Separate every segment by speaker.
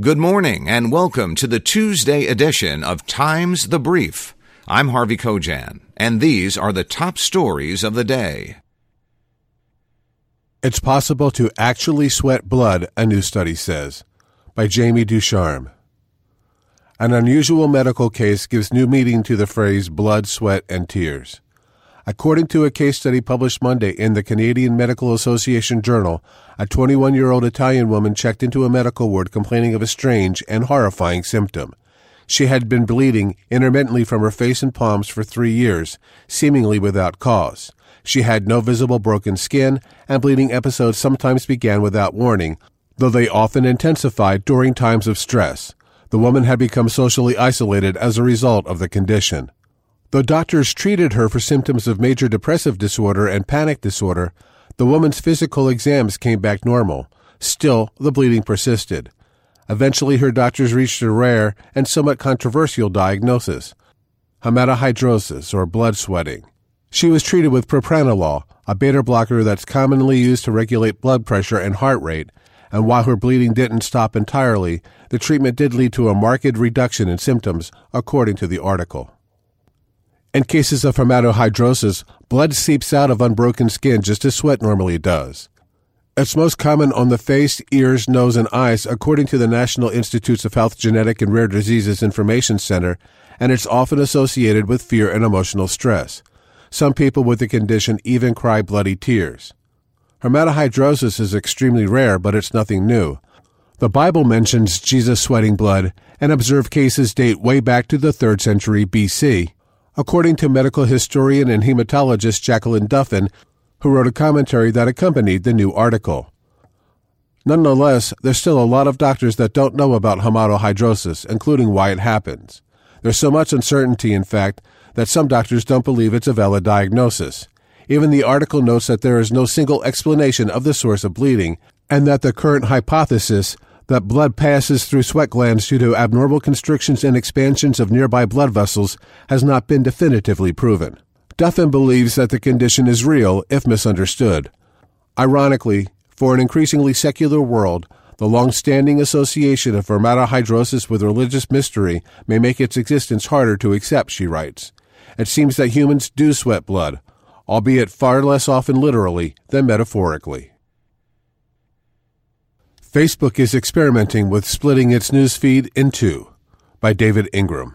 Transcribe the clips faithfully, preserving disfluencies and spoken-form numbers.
Speaker 1: Good morning and welcome to the Tuesday edition of Times the Brief. I'm Harvey Kojan, and these are the top stories of the day.
Speaker 2: It's possible to actually sweat blood, a new study says, by Jamie Ducharme. An unusual medical case gives new meaning to the phrase blood, sweat, and tears. According to a case study published Monday in the Canadian Medical Association Journal, a twenty-one-year-old Italian woman checked into a medical ward complaining of a strange and horrifying symptom. She had been bleeding intermittently from her face and palms for three years, seemingly without cause. She had no visible broken skin, and bleeding episodes sometimes began without warning, though they often intensified during times of stress. The woman had become socially isolated as a result of the condition. Though doctors treated her for symptoms of major depressive disorder and panic disorder, the woman's physical exams came back normal. Still, the bleeding persisted. Eventually, her doctors reached a rare and somewhat controversial diagnosis: hematohydrosis, or blood sweating. She was treated with propranolol, a beta blocker that's commonly used to regulate blood pressure and heart rate, and while her bleeding didn't stop entirely, the treatment did lead to a marked reduction in symptoms, according to the article. In cases of hematohydrosis, blood seeps out of unbroken skin just as sweat normally does. It's most common on the face, ears, nose, and eyes, according to the National Institutes of Health Genetic and Rare Diseases Information Center, and it's often associated with fear and emotional stress. Some people with the condition even cry bloody tears. Hematohydrosis is extremely rare, but it's nothing new. The Bible mentions Jesus sweating blood, and observed cases date way back to the third century B C. According to medical historian and hematologist Jacqueline Duffin, who wrote a commentary that accompanied the new article. Nonetheless, there's still a lot of doctors that don't know about hematohydrosis, including why it happens. There's so much uncertainty, in fact, that some doctors don't believe it's a valid diagnosis. Even the article notes that there is no single explanation of the source of bleeding, and that the current hypothesis that blood passes through sweat glands due to abnormal constrictions and expansions of nearby blood vessels has not been definitively proven. Duffin believes that the condition is real if misunderstood. Ironically, for an increasingly secular world, the long-standing association of hematohydrosis with religious mystery may make its existence harder to accept, she writes. It seems that humans do sweat blood, albeit far less often literally than metaphorically. Facebook is experimenting with splitting its newsfeed in two, by David Ingram.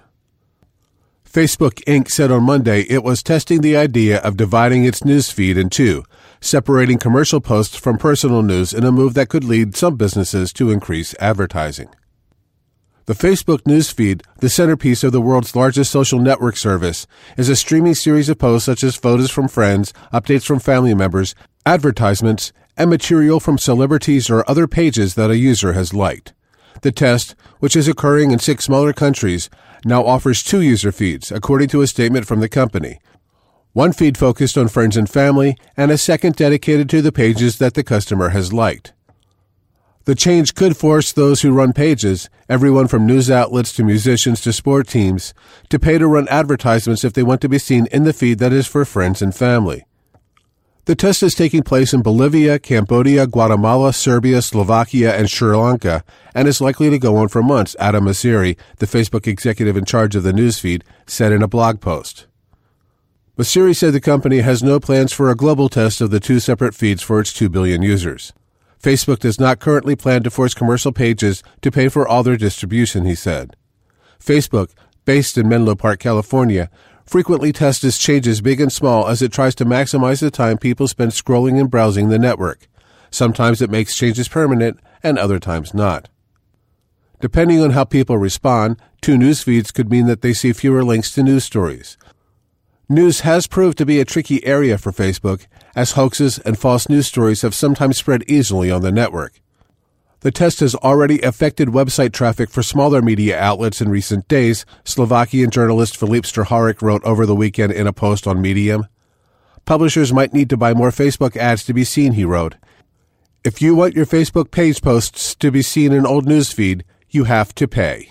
Speaker 2: Facebook Incorporated said on Monday it was testing the idea of dividing its newsfeed in two, separating commercial posts from personal news in a move that could lead some businesses to increase advertising. The Facebook newsfeed, the centerpiece of the world's largest social network service, is a streaming series of posts such as photos from friends, updates from family members, advertisements, and material from celebrities or other pages that a user has liked. The test, which is occurring in six smaller countries, now offers two user feeds, according to a statement from the company. One feed focused on friends and family, and a second dedicated to the pages that the customer has liked. The change could force those who run pages, everyone from news outlets to musicians to sport teams, to pay to run advertisements if they want to be seen in the feed that is for friends and family. The test is taking place in Bolivia, Cambodia, Guatemala, Serbia, Slovakia, and Sri Lanka, and is likely to go on for months, Adam Mosseri, the Facebook executive in charge of the newsfeed, said in a blog post. Mosseri said the company has no plans for a global test of the two separate feeds for its two billion users. Facebook does not currently plan to force commercial pages to pay for all their distribution, he said. Facebook, based in Menlo Park, California, frequently tests its changes big and small as it tries to maximize the time people spend scrolling and browsing the network. Sometimes it makes changes permanent, and other times not. Depending on how people respond, two news feeds could mean that they see fewer links to news stories. News has proved to be a tricky area for Facebook, as hoaxes and false news stories have sometimes spread easily on the network. The test has already affected website traffic for smaller media outlets in recent days, Slovakian journalist Filip Straharic wrote over the weekend in a post on Medium. Publishers might need to buy more Facebook ads to be seen, he wrote. If you want your Facebook page posts to be seen in old newsfeed, you have to pay.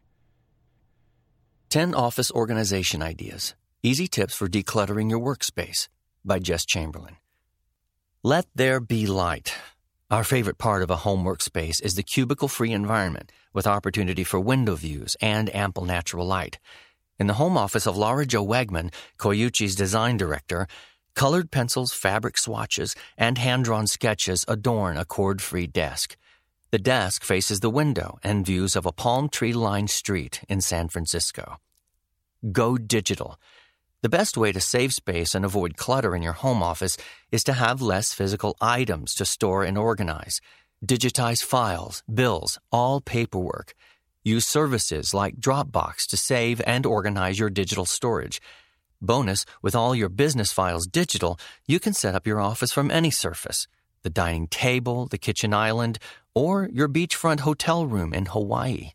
Speaker 3: ten Office Organization Ideas. Easy Tips for Decluttering Your Workspace by Jess Chamberlain. Let there be light. Our favorite part of a home workspace is the cubicle-free environment with opportunity for window views and ample natural light. In the home office of Laura Jo Wegman, Koyuchi's design director, colored pencils, fabric swatches, and hand-drawn sketches adorn a cord-free desk. The desk faces the window and views of a palm tree-lined street in San Francisco. Go digital. The best way to save space and avoid clutter in your home office is to have less physical items to store and organize. Digitize files, bills, all paperwork. Use services like Dropbox to save and organize your digital storage. Bonus, with all your business files digital, you can set up your office from any surface. The dining table, the kitchen island, or your beachfront hotel room in Hawaii.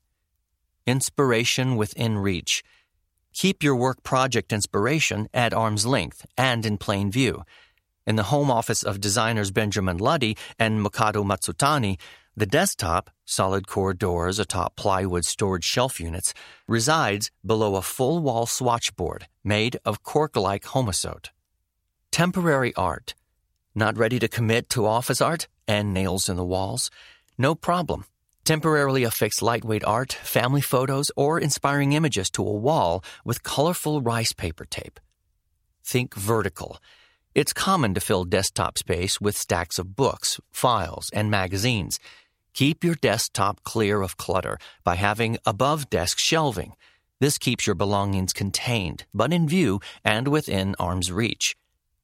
Speaker 3: Inspiration within reach. Keep your work project inspiration at arm's length and in plain view. In the home office of designers Benjamin Luddy and Mikado Matsutani, the desktop, solid core doors atop plywood storage shelf units, resides below a full-wall swatchboard made of cork-like homosote. Temporary art. Not ready to commit to office art and nails in the walls? No problem. Temporarily affix lightweight art, family photos, or inspiring images to a wall with colorful rice paper tape. Think vertical. It's common to fill desktop space with stacks of books, files, and magazines. Keep your desktop clear of clutter by having above-desk shelving. This keeps your belongings contained, but in view and within arm's reach.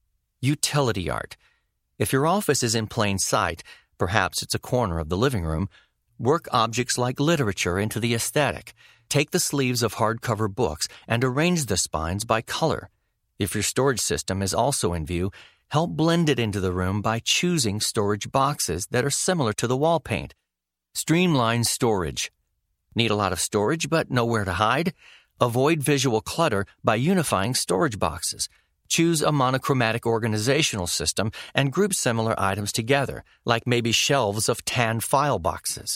Speaker 3: Utility art. If your office is in plain sight, perhaps it's a corner of the living room, work objects like literature into the aesthetic. Take the sleeves of hardcover books and arrange the spines by color. If your storage system is also in view, help blend it into the room by choosing storage boxes that are similar to the wall paint. Streamline storage. Need a lot of storage but nowhere to hide? Avoid visual clutter by unifying storage boxes. Choose a monochromatic organizational system and group similar items together, like maybe shelves of tan file boxes.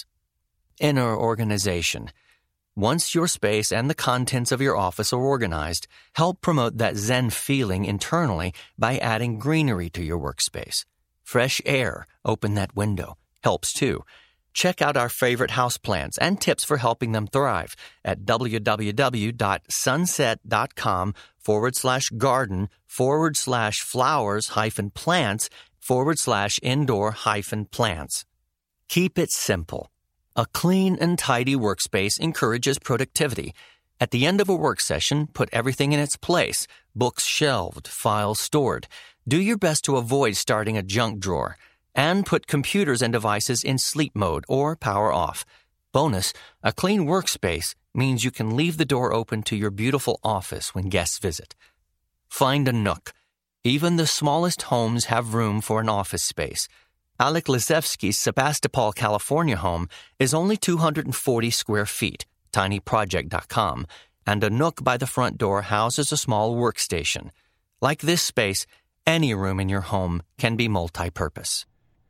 Speaker 3: Inner organization. Once your space and the contents of your office are organized, help promote that Zen feeling internally by adding greenery to your workspace. Fresh air, open that window, helps too. Check out our favorite houseplants and tips for helping them thrive at www.sunset.com forward slash garden forward slash flowers hyphen plants forward slash indoor hyphen plants. Keep it simple. A clean and tidy workspace encourages productivity. At the end of a work session, put everything in its place, books shelved, files stored. Do your best to avoid starting a junk drawer. And put computers and devices in sleep mode or power off. Bonus, a clean workspace means you can leave the door open to your beautiful office when guests visit. Find a nook. Even the smallest homes have room for an office space. Alec Lizevsky's Sebastopol, California home is only two hundred forty square feet, tiny project dot com, and a nook by the front door houses a small workstation. Like this space, any room in your home can be multi-purpose.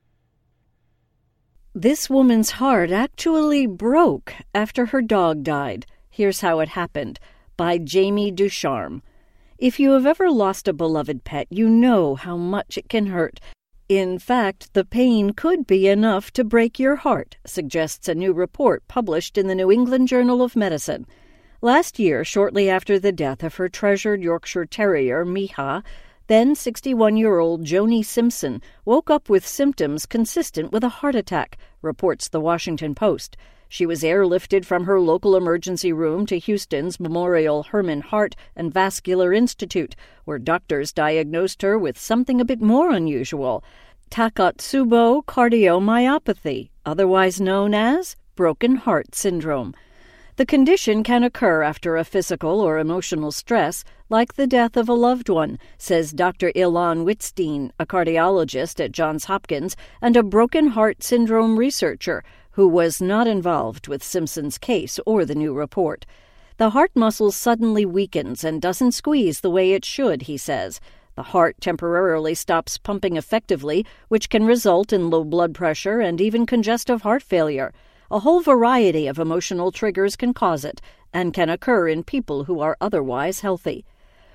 Speaker 4: This woman's heart actually broke after her dog died. Here's How It Happened, by Jamie Ducharme. If you have ever lost a beloved pet, you know how much it can hurt. In fact, the pain could be enough to break your heart, suggests a new report published in the New England Journal of Medicine. Last year, shortly after the death of her treasured Yorkshire Terrier, Miha, then sixty-one-year-old Joni Simpson woke up with symptoms consistent with a heart attack, reports The Washington Post. She was airlifted from her local emergency room to Houston's Memorial Hermann Heart and Vascular Institute, where doctors diagnosed her with something a bit more unusual, Takotsubo cardiomyopathy, otherwise known as broken heart syndrome. The condition can occur after a physical or emotional stress, like the death of a loved one, says Doctor Ilan Wittstein, a cardiologist at Johns Hopkins and a broken heart syndrome researcher, who was not involved with Simpson's case or the new report. The heart muscle suddenly weakens and doesn't squeeze the way it should, he says. The heart temporarily stops pumping effectively, which can result in low blood pressure and even congestive heart failure. A whole variety of emotional triggers can cause it and can occur in people who are otherwise healthy.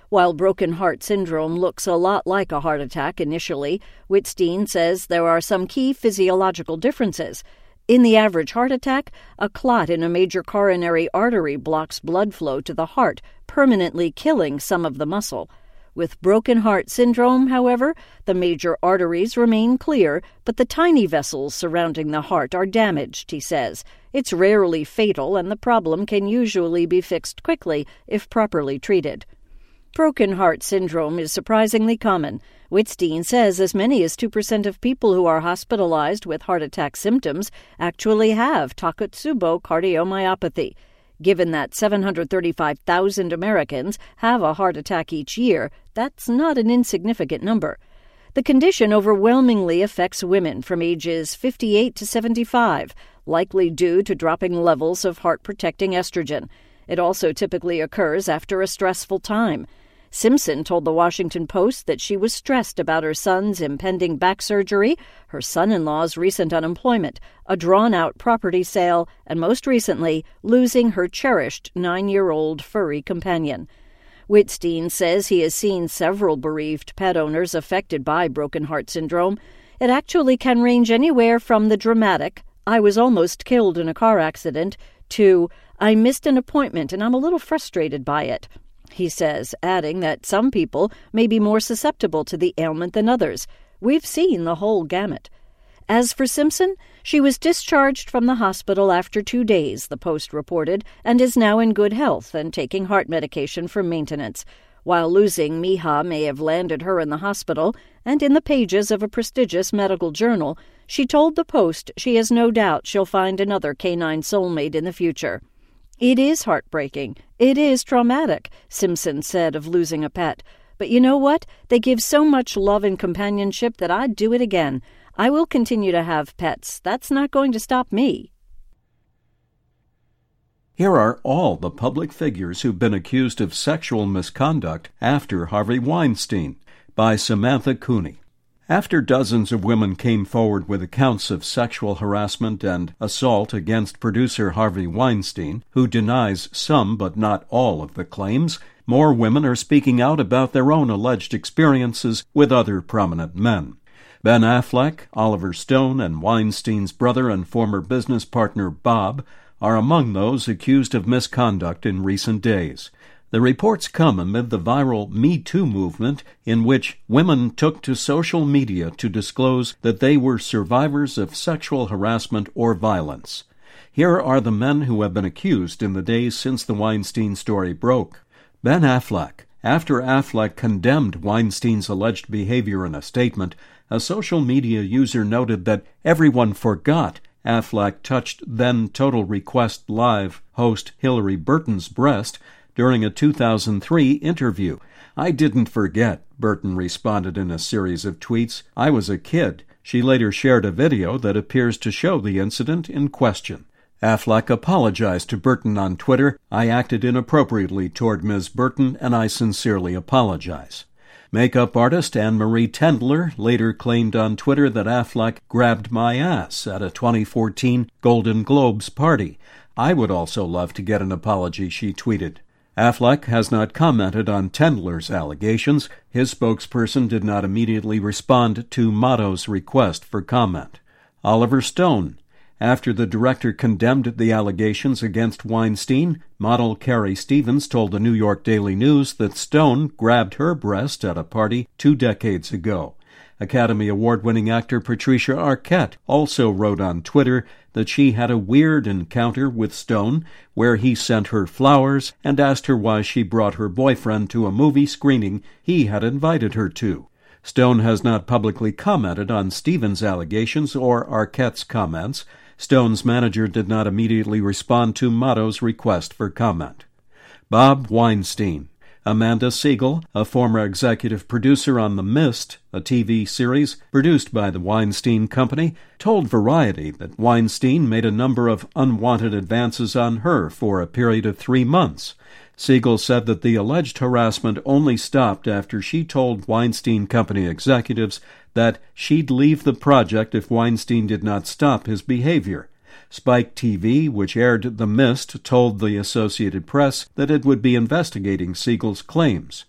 Speaker 4: While broken heart syndrome looks a lot like a heart attack initially, Wittstein says there are some key physiological differences. In the average heart attack, a clot in a major coronary artery blocks blood flow to the heart, permanently killing some of the muscle. With broken heart syndrome, however, the major arteries remain clear, but the tiny vessels surrounding the heart are damaged, he says. It's rarely fatal, and the problem can usually be fixed quickly if properly treated. Broken heart syndrome is surprisingly common. Wittstein says as many as two percent of people who are hospitalized with heart attack symptoms actually have Takotsubo cardiomyopathy. Given that seven hundred thirty-five thousand Americans have a heart attack each year, that's not an insignificant number. The condition overwhelmingly affects women from ages fifty-eight to seventy-five, likely due to dropping levels of heart-protecting estrogen. It also typically occurs after a stressful time. Simpson told the Washington Post that she was stressed about her son's impending back surgery, her son-in-law's recent unemployment, a drawn-out property sale, and most recently, losing her cherished nine-year-old furry companion. Wittstein says he has seen several bereaved pet owners affected by broken heart syndrome. It actually can range anywhere from the dramatic, "I was almost killed in a car accident," to "I missed an appointment and I'm a little frustrated by it," he says, adding that some people may be more susceptible to the ailment than others. We've seen the whole gamut. As for Simpson, she was discharged from the hospital after two days, the Post reported, and is now in good health and taking heart medication for maintenance. While losing Miha may have landed her in the hospital, and in the pages of a prestigious medical journal, she told the Post she has no doubt she'll find another canine soulmate in the future. "It is heartbreaking. It is traumatic," Simpson said of losing a pet. "But you know what? They give so much love and companionship that I'd do it again. I will continue to have pets. That's not going to stop me."
Speaker 5: Here are all the public figures who've been accused of sexual misconduct after Harvey Weinstein, by Samantha Cooney. After dozens of women came forward with accounts of sexual harassment and assault against producer Harvey Weinstein, who denies some but not all of the claims, more women are speaking out about their own alleged experiences with other prominent men. Ben Affleck, Oliver Stone, and Weinstein's brother and former business partner Bob are among those accused of misconduct in recent days. The reports come amid the viral Me Too movement, in which women took to social media to disclose that they were survivors of sexual harassment or violence. Here are the men who have been accused in the days since the Weinstein story broke. Ben Affleck. After Affleck condemned Weinstein's alleged behavior in a statement, a social media user noted that everyone forgot Affleck touched then Total Request Live host Hillary Burton's breast during a two thousand three interview. "I didn't forget," Burton responded in a series of tweets. "I was a kid." She later shared a video that appears to show the incident in question. Affleck apologized to Burton on Twitter. "I acted inappropriately toward Miz Burton, and I sincerely apologize." Makeup artist Anne-Marie Tendler later claimed on Twitter that Affleck grabbed my ass at a twenty fourteen Golden Globes party. "I would also love to get an apology," she tweeted. Affleck has not commented on Tendler's allegations. His spokesperson did not immediately respond to Motto's request for comment. Oliver Stone. After the director condemned the allegations against Weinstein, model Carrie Stevens told the New York Daily News that Stone grabbed her breast at a party two decades ago. Academy Award-winning actor Patricia Arquette also wrote on Twitter that she had a weird encounter with Stone where he sent her flowers and asked her why she brought her boyfriend to a movie screening he had invited her to. Stone has not publicly commented on Stevens' allegations or Arquette's comments. Stone's manager did not immediately respond to Motto's request for comment. Bob Weinstein. Amanda Siegel, a former executive producer on The Mist, a T V series produced by the Weinstein Company, told Variety that Weinstein made a number of unwanted advances on her for a period of three months. Siegel said that the alleged harassment only stopped after she told Weinstein Company executives that she'd leave the project if Weinstein did not stop his behavior. Spike T V, which aired The Mist, told the Associated Press that it would be investigating Siegel's claims.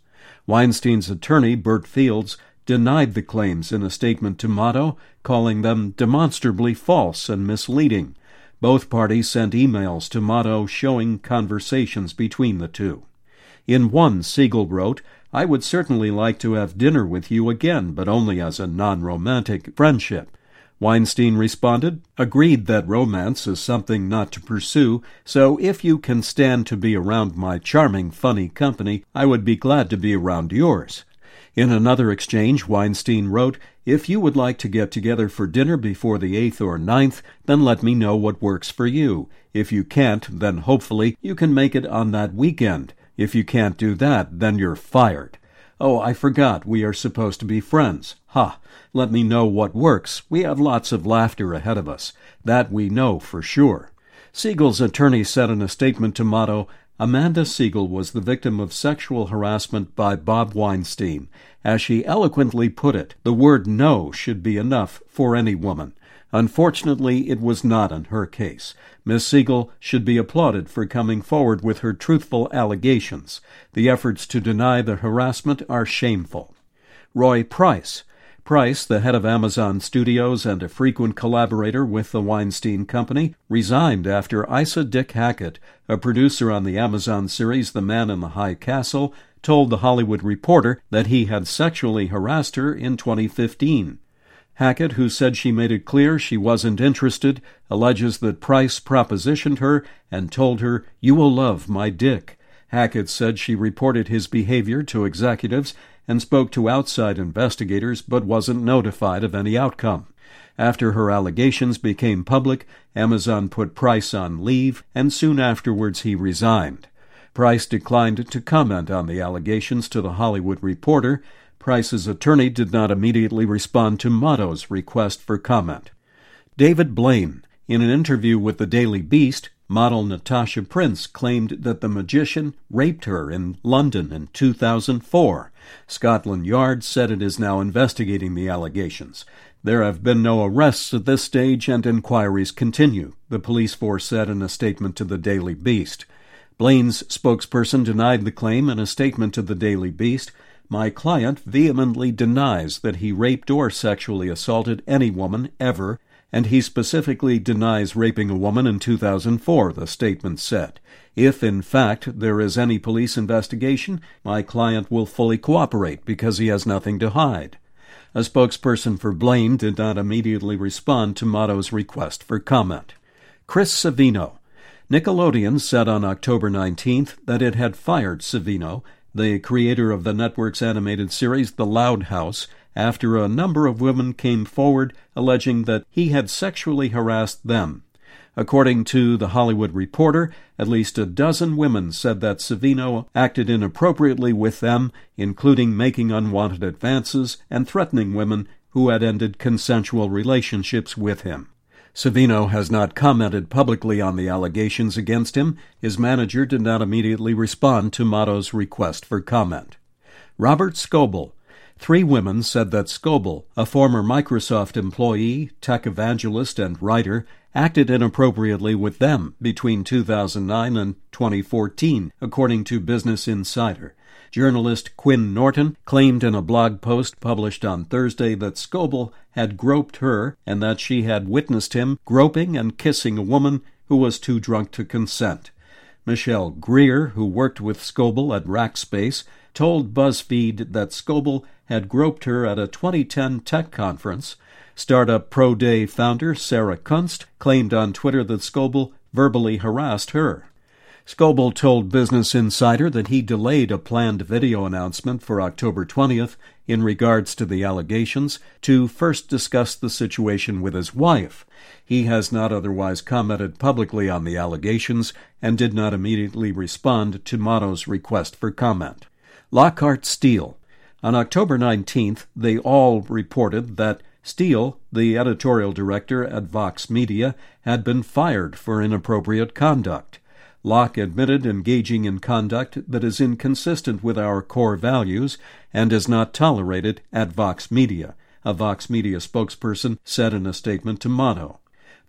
Speaker 5: Weinstein's attorney, Bert Fields, denied the claims in a statement to Motto, calling them demonstrably false and misleading. Both parties sent emails to Motto showing conversations between the two. In one, Siegel wrote, "I would certainly like to have dinner with you again, but only as a non-romantic friendship." Weinstein responded, "Agreed that romance is something not to pursue, so if you can stand to be around my charming, funny company, I would be glad to be around yours." In another exchange, Weinstein wrote, "If you would like to get together for dinner before the eighth or ninth, then let me know what works for you. If you can't, then hopefully you can make it on that weekend. If you can't do that, then you're fired. Oh, I forgot, we are supposed to be friends. Ha! Let me know what works. We have lots of laughter ahead of us. That we know for sure." Siegel's attorney said in a statement to Motto, "Amanda Siegel was the victim of sexual harassment by Bob Weinstein. As she eloquently put it, the word no should be enough for any woman. Unfortunately, it was not in her case. Miss Siegel should be applauded for coming forward with her truthful allegations. The efforts to deny the harassment are shameful." Roy Price. Price, the head of Amazon Studios and a frequent collaborator with the Weinstein Company, resigned after Isa Dick Hackett, a producer on the Amazon series The Man in the High Castle, told The Hollywood Reporter that he had sexually harassed her in twenty fifteen. Hackett, who said she made it clear she wasn't interested, alleges that Price propositioned her and told her, "You will love my dick." Hackett said she reported his behavior to executives and spoke to outside investigators but wasn't notified of any outcome. After her allegations became public, Amazon put Price on leave, and soon afterwards he resigned. Price declined to comment on the allegations to The Hollywood Reporter. Price's attorney did not immediately respond to Motto's request for comment. David Blaine. In an interview with the Daily Beast, model Natasha Prince claimed that the magician raped her in London in two thousand four. Scotland Yard said it is now investigating the allegations. There have been no arrests at this stage and inquiries continue, the police force said in a statement to the Daily Beast. Blaine's spokesperson denied the claim in a statement to the Daily Beast. "My client vehemently denies that he raped or sexually assaulted any woman ever, and he specifically denies raping a woman in two thousand four, the statement said. If, in fact, there is any police investigation, my client will fully cooperate because he has nothing to hide." A spokesperson for Blaine did not immediately respond to Motto's request for comment. Chris Savino. Nickelodeon said on October nineteenth that it had fired Savino, the creator of the network's animated series The Loud House, after a number of women came forward alleging that he had sexually harassed them. According to The Hollywood Reporter, at least a dozen women said that Savino acted inappropriately with them, including making unwanted advances and threatening women who had ended consensual relationships with him. Savino has not commented publicly on the allegations against him. His manager did not immediately respond to Motto's request for comment. Robert Scoble. Three women said that Scoble, a former Microsoft employee, tech evangelist, and writer, acted inappropriately with them between two thousand nine and twenty fourteen, according to Business Insider. Journalist Quinn Norton claimed in a blog post published on Thursday that Scoble had groped her and that she had witnessed him groping and kissing a woman who was too drunk to consent. Michelle Greer, who worked with Scoble at Rackspace, told BuzzFeed that Scoble had groped her at a twenty ten tech conference. Startup Pro Day founder Sarah Kunst claimed on Twitter that Scoble verbally harassed her. Scoble told Business Insider that he delayed a planned video announcement for October twentieth in regards to the allegations to first discuss the situation with his wife. He has not otherwise commented publicly on the allegations and did not immediately respond to Motto's request for comment. Lockhart Steele. On October nineteenth, they all reported that Steele, the editorial director at Vox Media, had been fired for inappropriate conduct. Locke admitted engaging in conduct that is inconsistent with our core values and is not tolerated at Vox Media, a Vox Media spokesperson said in a statement to Motto.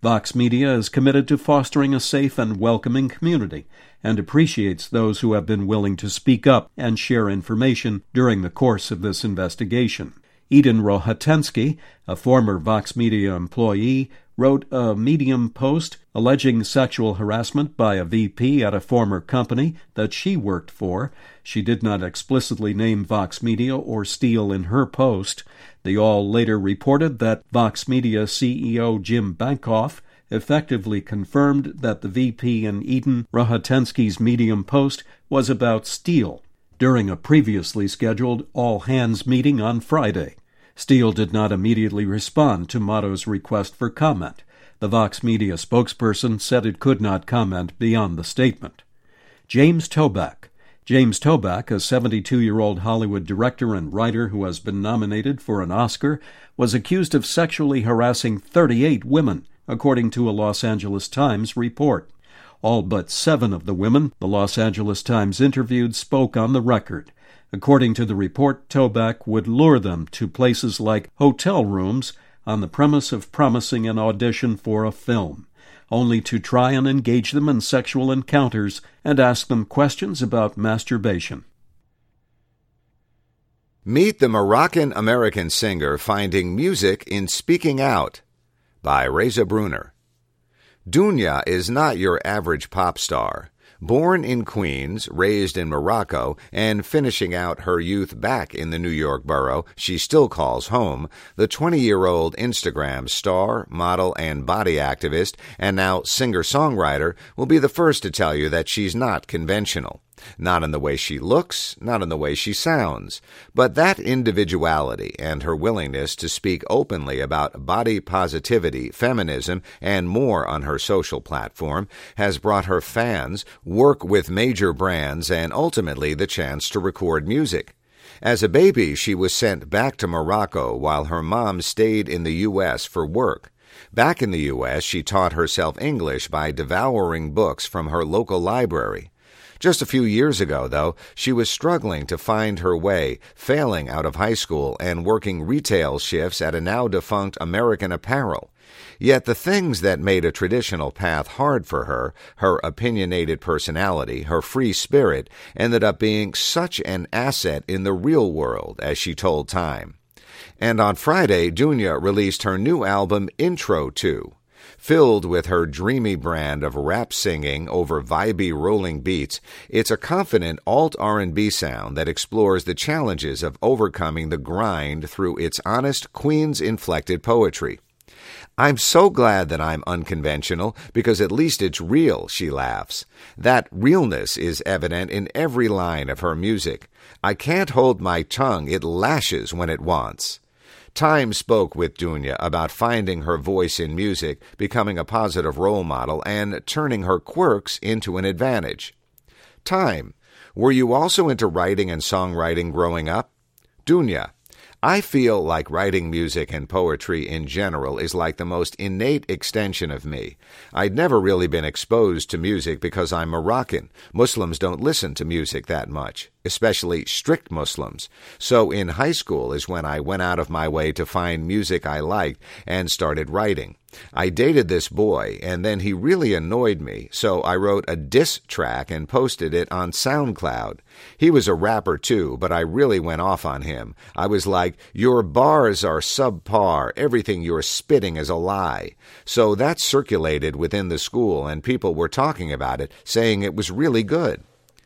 Speaker 5: Vox Media is committed to fostering a safe and welcoming community and appreciates those who have been willing to speak up and share information during the course of this investigation. Eden Rohatensky, a former Vox Media employee, wrote a Medium post alleging sexual harassment by a V P at a former company that she worked for. She did not explicitly name Vox Media or Steele in her post. The All later reported that Vox Media C E O Jim Bankoff effectively confirmed that the V P in Eden Rohatensky's Medium post was about Steele during a previously scheduled all-hands meeting on Friday. Steele did not immediately respond to Motto's request for comment. The Vox Media spokesperson said it could not comment beyond the statement. James Toback. James Toback, a seventy-two-year-old Hollywood director and writer who has been nominated for an Oscar, was accused of sexually harassing thirty-eight women, according to a Los Angeles Times report. All but seven of the women the Los Angeles Times interviewed spoke on the record. According to the report, Toback would lure them to places like hotel rooms on the premise of promising an audition for a film, only to try and engage them in sexual encounters and ask them questions about masturbation.
Speaker 1: Meet the Moroccan-American singer finding music in speaking out by Reza Bruner. Dunya is not your average pop star. Born in Queens, raised in Morocco, and finishing out her youth back in the New York borough she still calls home, the twenty-year-old Instagram star, model, and body activist, and now singer-songwriter, will be the first to tell you that she's not conventional. Not in the way she looks, not in the way she sounds, but that individuality and her willingness to speak openly about body positivity, feminism, and more on her social platform has brought her fans, work with major brands, and ultimately the chance to record music. As a baby, she was sent back to Morocco while her mom stayed in the U S for work. Back in the U S, she taught herself English by devouring books from her local library. Just a few years ago, though, she was struggling to find her way, failing out of high school and working retail shifts at a now-defunct American Apparel. Yet the things that made a traditional path hard for her, her opinionated personality, her free spirit, ended up being such an asset in the real world, as she told Time. And on Friday, Dunya released her new album, Intro To. Filled with her dreamy brand of rap singing over vibey rolling beats, it's a confident alt-R and B sound that explores the challenges of overcoming the grind through its honest, Queens-inflected poetry. I'm so glad that I'm unconventional because at least it's real, she laughs. That realness is evident in every line of her music. I can't hold my tongue, it lashes when it wants. Time spoke with Dunya about finding her voice in music, becoming a positive role model, and turning her quirks into an advantage. Time, were you also into writing and songwriting growing up? Dunya, I feel like writing music and poetry in general is like the most innate extension of me. I'd never really been exposed to music because I'm Moroccan. Muslims don't listen to music that much, especially strict Muslims. So in high school is when I went out of my way to find music I liked and started writing. I dated this boy, and then he really annoyed me, so I wrote a diss track and posted it on SoundCloud. He was a rapper too, but I really went off on him. I was like, your bars are subpar, everything you're spitting is a lie. So that circulated within the school, and people were talking about it, saying it was really good.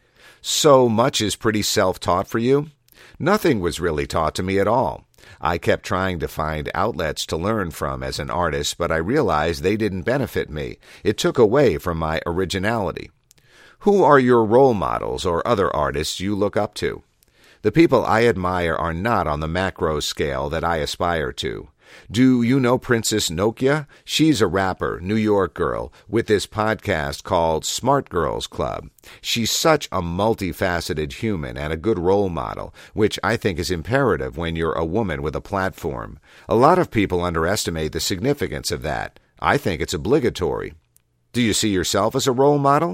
Speaker 1: So much is pretty self-taught for you? Nothing was really taught to me at all. I kept trying to find outlets to learn from as an artist, but I realized they didn't benefit me. It took away from my originality. Who are your role models or other artists you look up to? The people I admire are not on the macro scale that I aspire to. Do you know Princess Nokia? She's a rapper, New York girl, with this podcast called Smart Girls Club. She's such a multifaceted human and a good role model, which I think is imperative when you're a woman with a platform. A lot of people underestimate the significance of that. I think it's obligatory. Do you see yourself as a role model?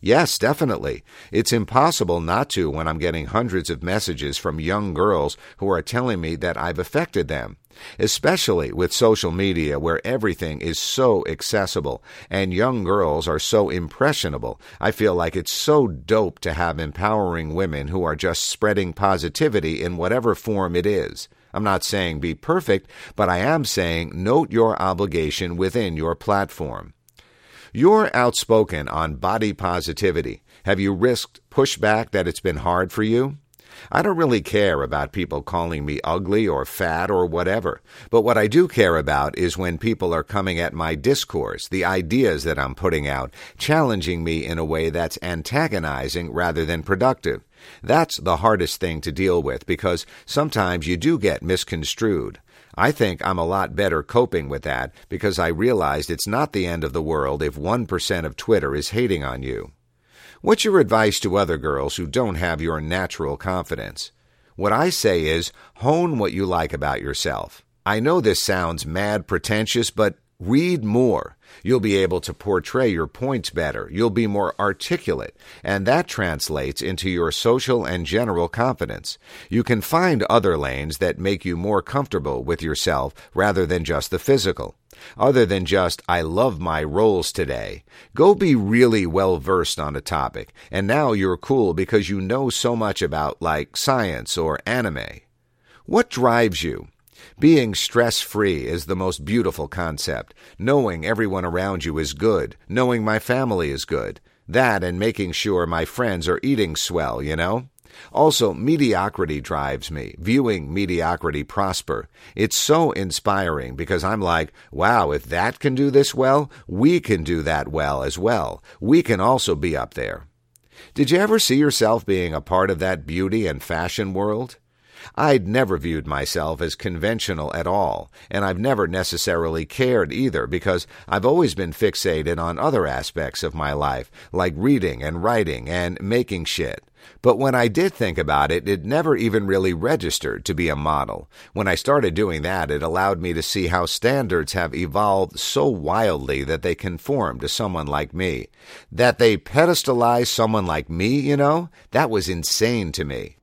Speaker 1: Yes, definitely. It's impossible not to when I'm getting hundreds of messages from young girls who are telling me that I've affected them. Especially with social media where everything is so accessible and young girls are so impressionable. I feel like it's so dope to have empowering women who are just spreading positivity in whatever form it is. I'm not saying be perfect, but I am saying note your obligation within your platform. You're outspoken on body positivity. Have you risked pushback that it's been hard for you? I don't really care about people calling me ugly or fat or whatever, but what I do care about is when people are coming at my discourse, the ideas that I'm putting out, challenging me in a way that's antagonizing rather than productive. That's the hardest thing to deal with because sometimes you do get misconstrued. I think I'm a lot better coping with that because I realized it's not the end of the world if one percent of Twitter is hating on you. What's your advice to other girls who don't have your natural confidence? What I say is, hone what you like about yourself. I know this sounds mad pretentious, but read more. You'll be able to portray your points better. You'll be more articulate, and that translates into your social and general confidence. You can find other lanes that make you more comfortable with yourself rather than just the physical. Other than just, I love my roles today. Go be really well-versed on a topic, and now you're cool because you know so much about, like, science or anime. What drives you? Being stress-free is the most beautiful concept. Knowing everyone around you is good. Knowing my family is good. That and making sure my friends are eating swell, you know? Also, mediocrity drives me, viewing mediocrity prosper. It's so inspiring because I'm like, wow, if that can do this well, we can do that well as well. We can also be up there. Did you ever see yourself being a part of that beauty and fashion world? I'd never viewed myself as conventional at all, and I've never necessarily cared either because I've always been fixated on other aspects of my life, like reading and writing and making shit. But when I did think about it, it never even really registered to be a model. When I started doing that, it allowed me to see how standards have evolved so wildly that they conform to someone like me. That they pedestalize someone like me, you know, that was insane to me.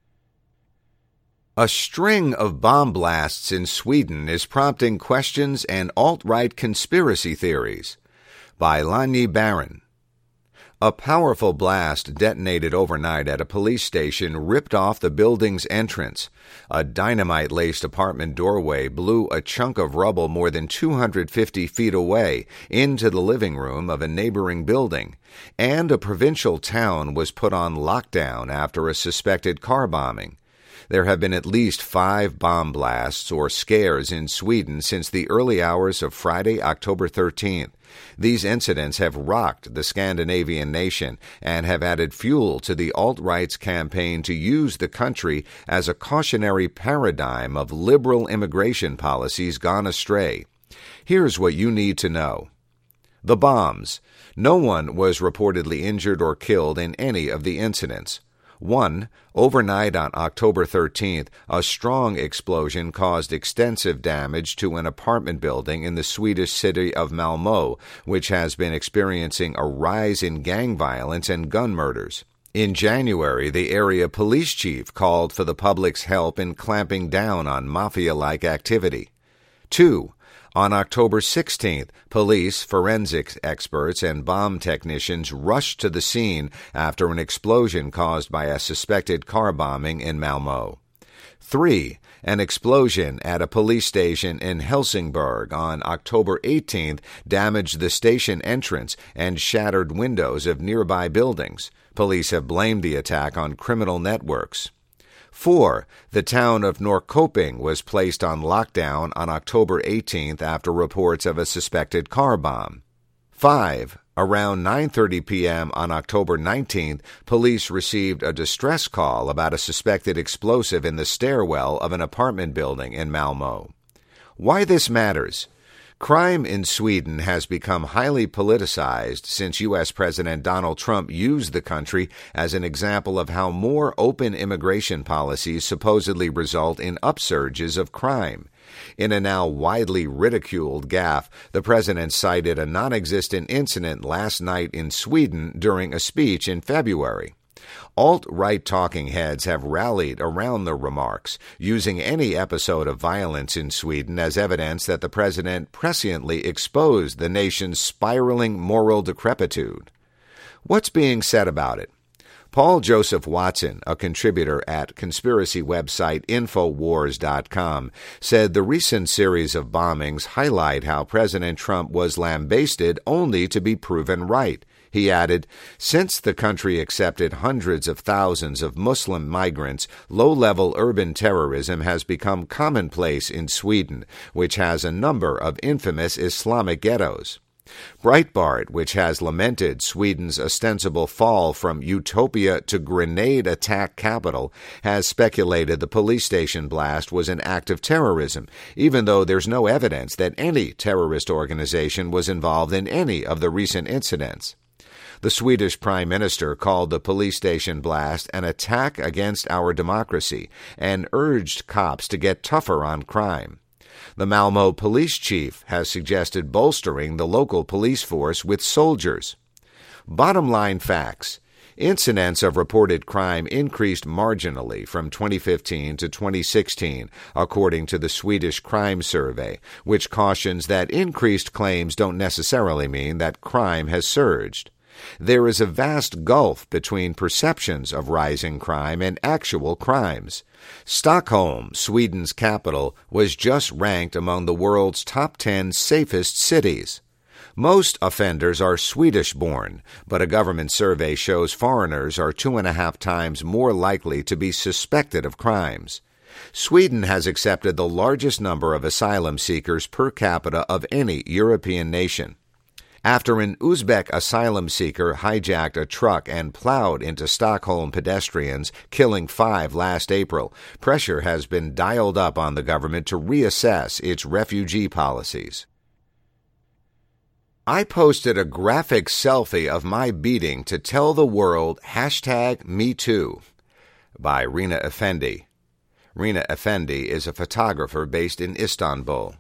Speaker 1: A string of bomb blasts in Sweden is prompting questions and alt-right conspiracy theories. By Lanyi Baron. A powerful blast detonated overnight at a police station ripped off the building's entrance. A dynamite-laced apartment doorway blew a chunk of rubble more than two hundred fifty feet away into the living room of a neighboring building, and a provincial town was put on lockdown after a suspected car bombing. There have been at least five bomb blasts or scares in Sweden since the early hours of Friday, October thirteenth. These incidents have rocked the Scandinavian nation and have added fuel to the alt-right's campaign to use the country as a cautionary paradigm of liberal immigration policies gone astray. Here's what you need to know. The bombs. No one was reportedly injured or killed in any of the incidents. One, overnight on October thirteenth, a strong explosion caused extensive damage to an apartment building in the Swedish city of Malmö, which has been experiencing a rise in gang violence and gun murders. In January, the area police chief called for the public's help in clamping down on mafia-like activity. Two, on October sixteenth, police, forensics experts, and bomb technicians rushed to the scene after an explosion caused by a suspected car bombing in Malmö. Three, an explosion at a police station in Helsingborg on October eighteenth damaged the station entrance and shattered windows of nearby buildings. Police have blamed the attack on criminal networks. Four, the town of Norrköping was placed on lockdown on October eighteenth after reports of a suspected car bomb. Five, around nine thirty p.m. on October nineteenth, police received a distress call about a suspected explosive in the stairwell of an apartment building in Malmö. Why this matters? Crime in Sweden has become highly politicized since U S President Donald Trump used the country as an example of how more open immigration policies supposedly result in upsurges of crime. In a now widely ridiculed gaffe, the president cited a non-existent incident last night in Sweden during a speech in February. Alt-right talking heads have rallied around the remarks, using any episode of violence in Sweden as evidence that the president presciently exposed the nation's spiraling moral decrepitude. What's being said about it? Paul Joseph Watson, a contributor at conspiracy website Infowars dot com, said the recent series of bombings highlight how President Trump was lambasted only to be proven right. He added, since the country accepted hundreds of thousands of Muslim migrants, low-level urban terrorism has become commonplace in Sweden, which has a number of infamous Islamic ghettos. Breitbart, which has lamented Sweden's ostensible fall from utopia to grenade attack capital, has speculated the police station blast was an act of terrorism, even though there's no evidence that any terrorist organization was involved in any of the recent incidents. The Swedish Prime Minister called the police station blast an attack against our democracy and urged cops to get tougher on crime. The Malmö police chief has suggested bolstering the local police force with soldiers. Bottom line facts. Incidents of reported crime increased marginally from twenty fifteen to twenty sixteen, according to the Swedish Crime Survey, which cautions that increased claims don't necessarily mean that crime has surged. There is a vast gulf between perceptions of rising crime and actual crimes. Stockholm, Sweden's capital, was just ranked among the world's top ten safest cities. Most offenders are Swedish-born, but a government survey shows foreigners are two and a half times more likely to be suspected of crimes. Sweden has accepted the largest number of asylum seekers per capita of any European nation. After an Uzbek asylum seeker hijacked a truck and plowed into Stockholm pedestrians, killing five last April, pressure has been dialed up on the government to reassess its refugee policies. I posted a graphic selfie of my beating to tell the world hashtag Me Too by Rina Effendi. Rina Effendi is a photographer based in Istanbul.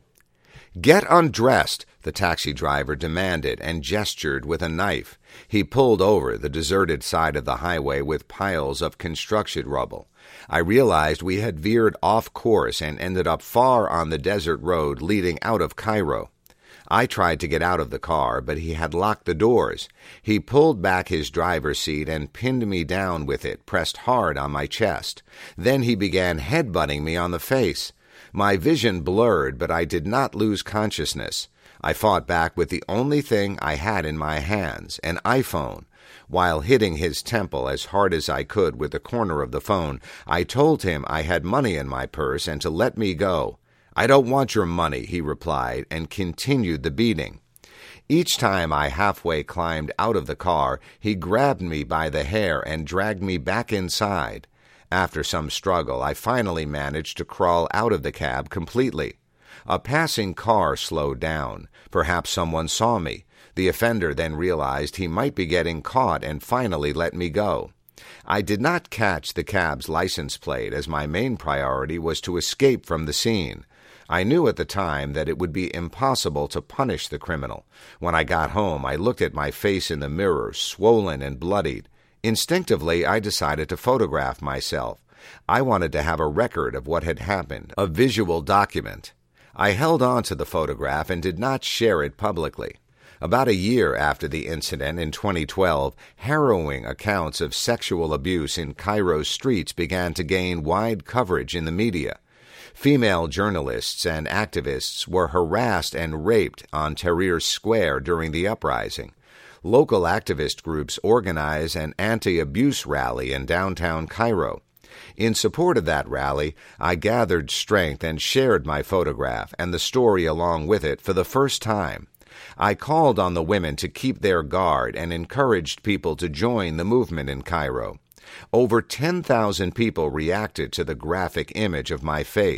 Speaker 1: Get undressed, the taxi driver demanded and gestured with a knife. He pulled over the deserted side of the highway with piles of construction rubble. I realized we had veered off course and ended up far on the desert road leading out of Cairo. I tried to get out of the car, but he had locked the doors. He pulled back his driver's seat and pinned me down with it, pressed hard on my chest. Then he began headbutting me on the face. My vision blurred, but I did not lose consciousness. I fought back with the only thing I had in my hands, an iPhone. While hitting his temple as hard as I could with the corner of the phone, I told him I had money in my purse and to let me go. I don't want your money, he replied, and continued the beating. Each time I halfway climbed out of the car, he grabbed me by the hair and dragged me back inside. After some struggle, I finally managed to crawl out of the cab completely. A passing car slowed down. Perhaps someone saw me. The offender then realized he might be getting caught and finally let me go. I did not catch the cab's license plate, as my main priority was to escape from the scene. I knew at the time that it would be impossible to punish the criminal. When I got home, I looked at my face in the mirror, swollen and bloodied. Instinctively, I decided to photograph myself. I wanted to have a record of what had happened, a visual document. I held on to the photograph and did not share it publicly. About a year after the incident in twenty twelve, harrowing accounts of sexual abuse in Cairo's streets began to gain wide coverage in the media. Female journalists and activists were harassed and raped on Tahrir Square during the uprising. Local activist groups organized an anti-abuse rally in downtown Cairo. In support of that rally, I gathered strength and shared my photograph and the story along with it for the first time. I called on the women to keep their guard and encouraged people to join the movement in Cairo. Over ten thousand people reacted to the graphic image of my face.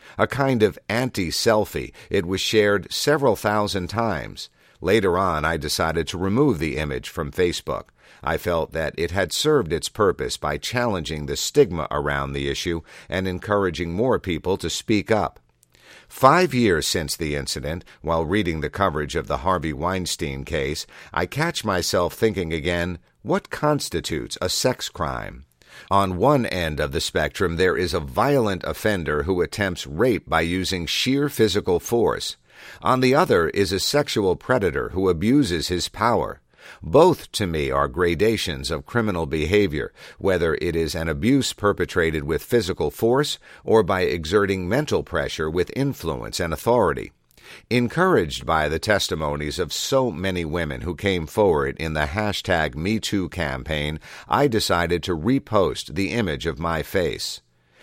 Speaker 1: A kind of anti-selfie, it was shared several thousand times. Later on, I decided to remove the image from Facebook. I felt that it had served its purpose by challenging the stigma around the issue and encouraging more people to speak up. Five years since the incident, while reading the coverage of the Harvey Weinstein case, I catch myself thinking again, what constitutes a sex crime? On one end of the spectrum, there is a violent offender who attempts rape by using sheer physical force. On the other is a sexual predator who abuses his power. Both, to me, are gradations of criminal behavior, whether it is an abuse perpetrated with physical force or by exerting mental pressure with influence and authority. Encouraged by the testimonies of so many women who came forward in the hashtag MeToo campaign, I decided to repost the image of my face.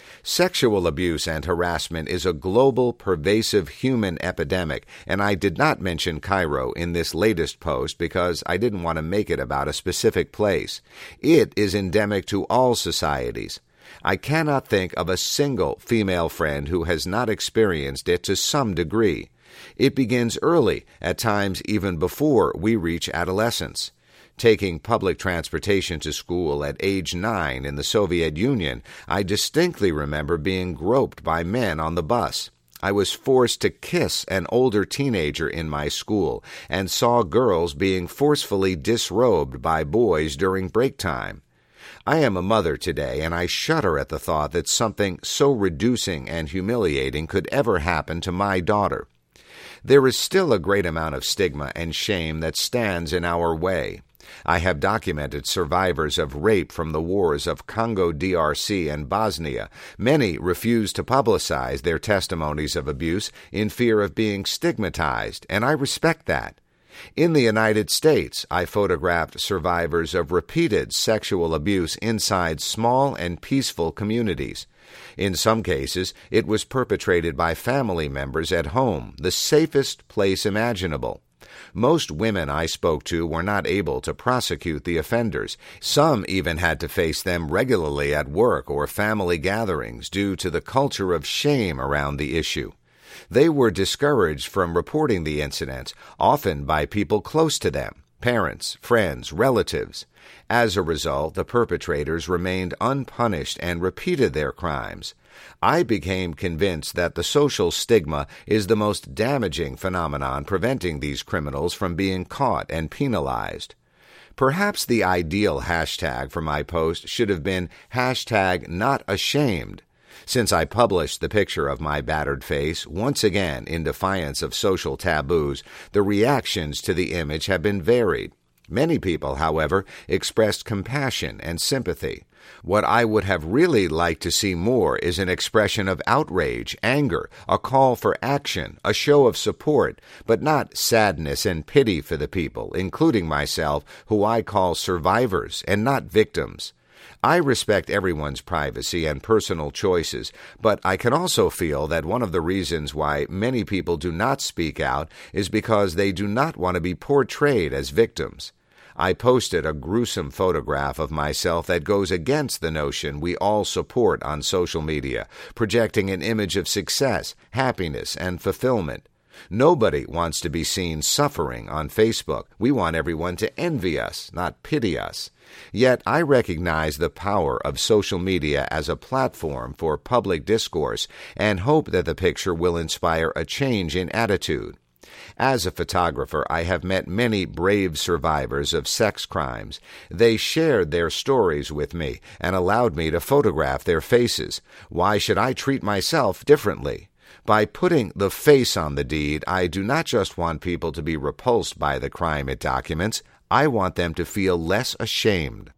Speaker 1: Sexual abuse and harassment is a global, pervasive human epidemic, and I did not mention Cairo in this latest post because I didn't want to make it about a specific place. It is endemic to all societies. I cannot think of a single female friend who has not experienced it to some degree. It begins early, at times even before we reach adolescence. Taking public transportation to school at age nine in the Soviet Union, I distinctly remember being groped by men on the bus. I was forced to kiss an older teenager in my school and saw girls being forcefully disrobed by boys during break time. I am a mother today, and I shudder at the thought that something so reducing and humiliating could ever happen to my daughter. There is still a great amount of stigma and shame that stands in our way. I have documented survivors of rape from the wars of Congo D R C and Bosnia. Many refuse to publicize their testimonies of abuse in fear of being stigmatized, and I respect that. In the United States, I photographed survivors of repeated sexual abuse inside small and peaceful communities. In some cases, it was perpetrated by family members at home, the safest place imaginable. Most women I spoke to were not able to prosecute the offenders. Some even had to face them regularly at work or family gatherings due to the culture of shame around the issue. They were discouraged from reporting the incidents, often by people close to them, parents, friends, relatives. As a result, the perpetrators remained unpunished and repeated their crimes. I became convinced that the social stigma is the most damaging phenomenon preventing these criminals from being caught and penalized. Perhaps the ideal hashtag for my post should have been hashtag not ashamed. Since I published the picture of my battered face, once again in defiance of social taboos, the reactions to the image have been varied. Many people, however, expressed compassion and sympathy. What I would have really liked to see more is an expression of outrage, anger, a call for action, a show of support, but not sadness and pity for the people, including myself, who I call survivors and not victims. I respect everyone's privacy and personal choices, but I can also feel that one of the reasons why many people do not speak out is because they do not want to be portrayed as victims. I posted a gruesome photograph of myself that goes against the notion we all support on social media, projecting an image of success, happiness, and fulfillment. Nobody wants to be seen suffering on Facebook. We want everyone to envy us, not pity us. Yet I recognize the power of social media as a platform for public discourse and hope that the picture will inspire a change in attitude. As a photographer, I have met many brave survivors of sex crimes. They shared their stories with me and allowed me to photograph their faces. Why should I treat myself differently? By putting the face on the deed, I do not just want people to be repulsed by the crime it documents. I want them to feel less ashamed.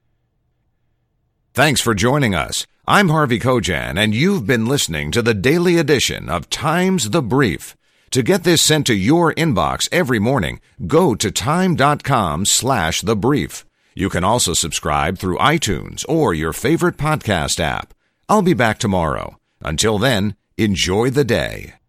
Speaker 6: Thanks for joining us. I'm Harvey Kojan, and you've been listening to the daily edition of Times the Brief. To get this sent to your inbox every morning, go to time.com slash the brief. You can also subscribe through iTunes or your favorite podcast app. I'll be back tomorrow. Until then, enjoy the day.